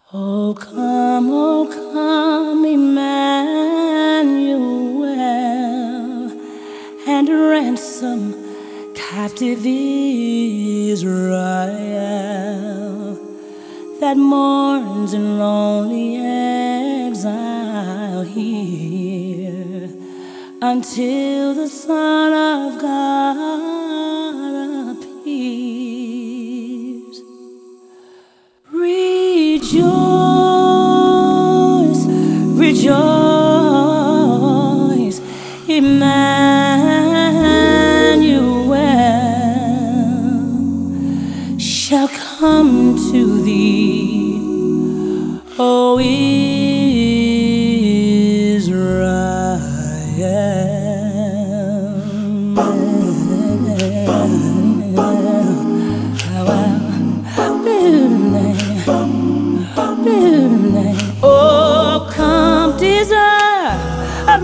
Oh, come, Emmanuel, and ransom captive Israel that mourns in lonely exile here until the Son of God appears. Rejoice, rejoice, Emmanuel shall come to thee, O Oh, come, desire of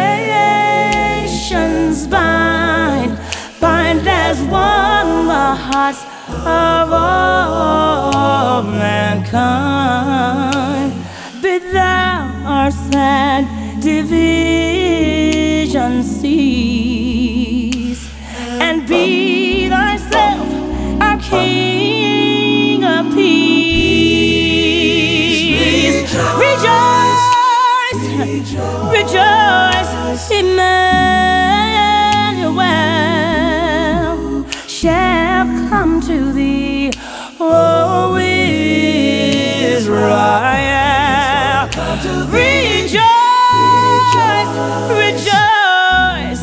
nations, bind as one the hearts of all mankind. Bid thou our sad division cease, and be thyself our King of peace. Rejoice, rejoice, Emmanuel shall come to thee, O Israel. Rejoice, rejoice,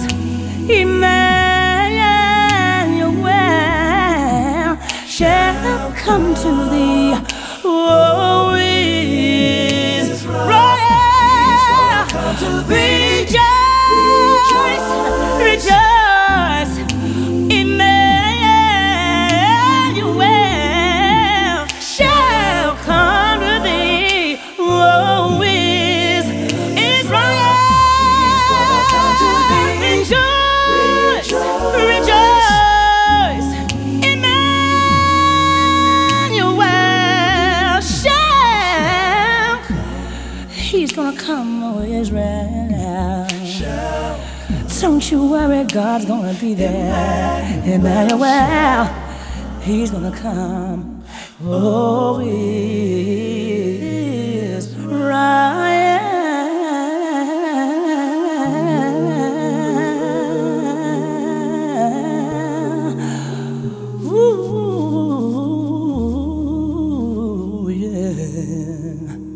Emmanuel shall come to thee, O Rejoice, rejoice, Emmanuel shall come to thee, oh, Israel. Rejoice, rejoice, Emmanuel shall. He's gonna come, oh, Israel. Don't you worry, God's gonna be there. Emmanuel, he's gonna come. Oh, Israel. Ooh, yeah.